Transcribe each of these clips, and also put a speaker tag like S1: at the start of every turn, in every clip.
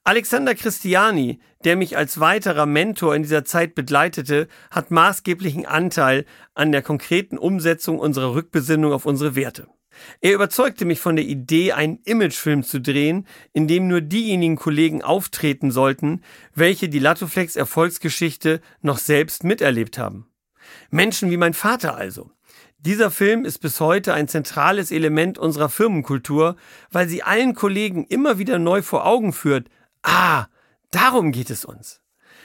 S1: Alexander Christiani, der mich als weiterer Mentor in dieser Zeit begleitete, hat maßgeblichen Anteil an der konkreten Umsetzung unserer Rückbesinnung auf unsere Werte. Er überzeugte mich von der Idee, einen Imagefilm zu drehen, in dem nur diejenigen Kollegen auftreten sollten, welche die Latoflex Erfolgsgeschichte noch selbst miterlebt haben. Menschen wie mein Vater also. Dieser Film ist bis heute ein zentrales Element unserer Firmenkultur, weil sie allen Kollegen immer wieder neu vor Augen führt, darum geht es uns.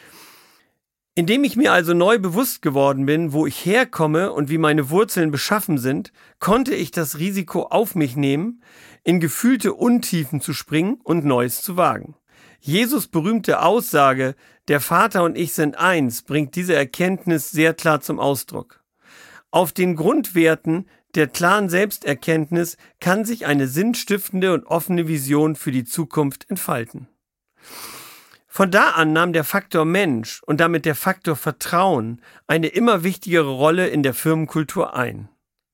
S1: Indem ich mir also neu bewusst geworden bin, wo ich herkomme und wie meine Wurzeln beschaffen sind, konnte ich das Risiko auf mich nehmen, in gefühlte Untiefen zu springen und Neues zu wagen. Jesus' berühmte Aussage, der Vater und ich sind eins, bringt diese Erkenntnis sehr klar zum Ausdruck. Auf den Grundwerten der klaren Selbsterkenntnis kann sich eine sinnstiftende und offene Vision für die Zukunft entfalten. Von da an nahm der Faktor Mensch und damit der Faktor Vertrauen eine immer wichtigere Rolle in der Firmenkultur ein.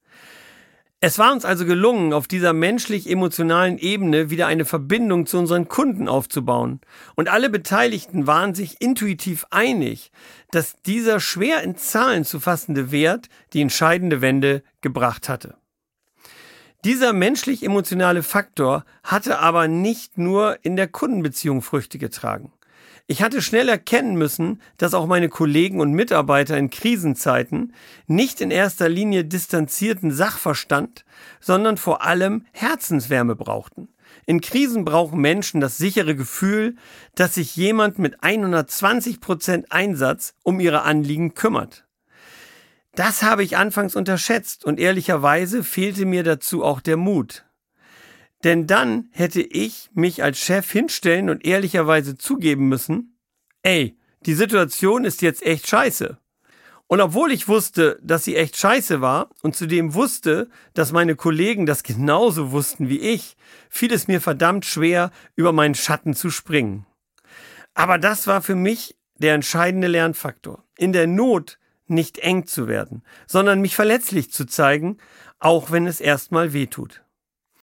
S1: Es war uns also gelungen, auf dieser menschlich-emotionalen Ebene wieder eine Verbindung zu unseren Kunden aufzubauen. Und alle Beteiligten waren sich intuitiv einig, dass dieser schwer in Zahlen zu fassende Wert die entscheidende Wende gebracht hatte. Dieser menschlich-emotionale Faktor hatte aber nicht nur in der Kundenbeziehung Früchte getragen. Ich hatte schnell erkennen müssen, dass auch meine Kollegen und Mitarbeiter in Krisenzeiten nicht in erster Linie distanzierten Sachverstand, sondern vor allem Herzenswärme brauchten. In Krisen brauchen Menschen das sichere Gefühl, dass sich jemand mit 120% Einsatz um ihre Anliegen kümmert. Das habe ich anfangs unterschätzt und ehrlicherweise fehlte mir dazu auch der Mut. Denn dann hätte ich mich als Chef hinstellen und ehrlicherweise zugeben müssen, die Situation ist jetzt echt scheiße. Und obwohl ich wusste, dass sie echt scheiße war und zudem wusste, dass meine Kollegen das genauso wussten wie ich, fiel es mir verdammt schwer, über meinen Schatten zu springen. Aber das war für mich der entscheidende Lernfaktor. In der Not nicht eng zu werden, sondern mich verletzlich zu zeigen, auch wenn es erstmal wehtut.